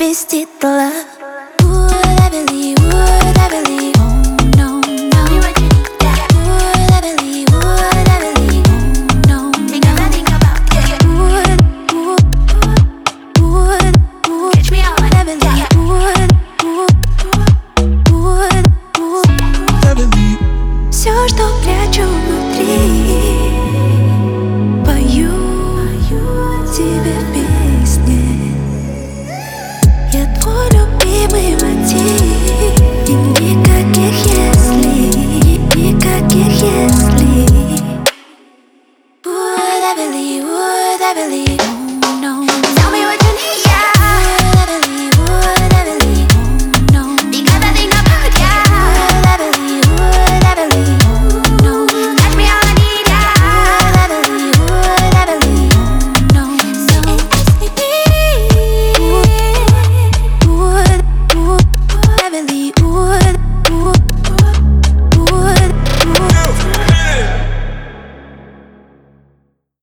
без титула. Would I believe, would I believe? Oh no, no. Would I believe, would I believe? Oh no, no. Would I believe, would I believe? Все, что